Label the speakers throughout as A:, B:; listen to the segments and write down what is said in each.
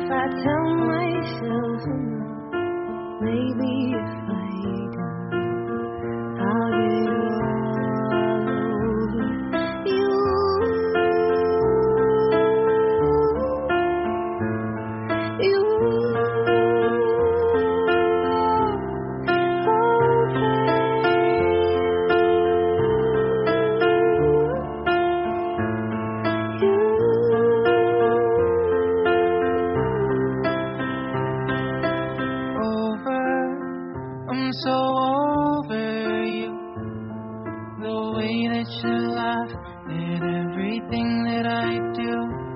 A: if I tell myself enough, maybe if I do, I'll get all over you.
B: I'm so over you, the way that you laugh at everything that I do.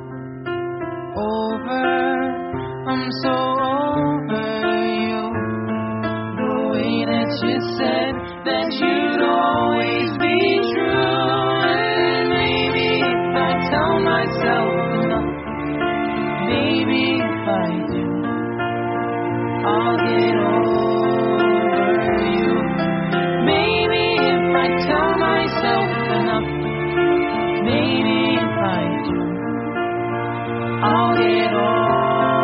B: I'm so over you, the way that you said that you'd always be true. And maybe if I tell myself enough, maybe if I do, I'll get over you. Maybe if I tell myself enough, maybe if I do, I'll get over you.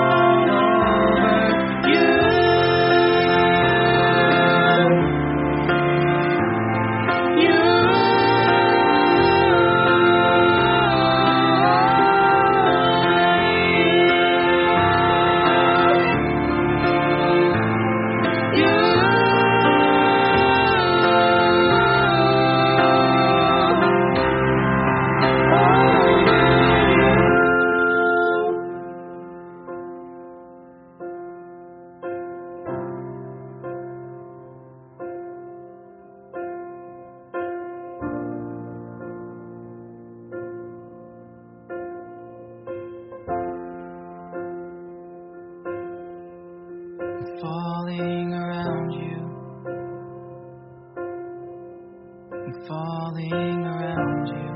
B: Falling around you, I'm falling around you.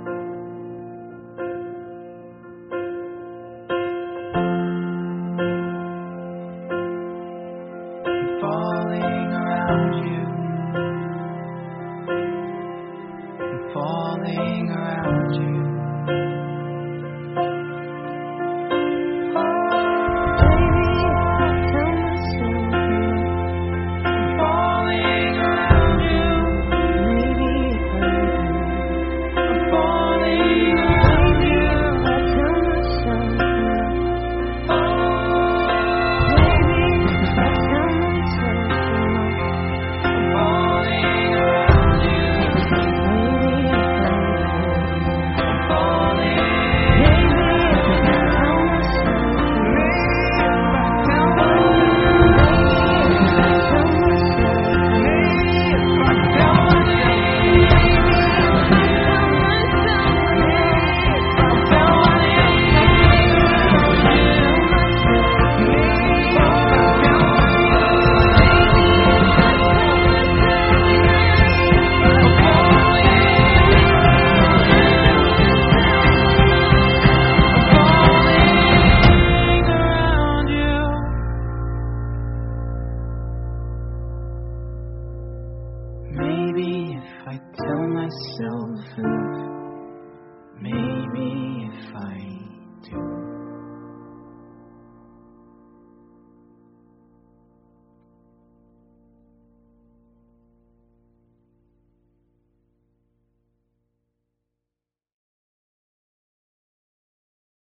B: I'm falling around you, I'm falling around you. Maybe if I tell myself enough, maybe if I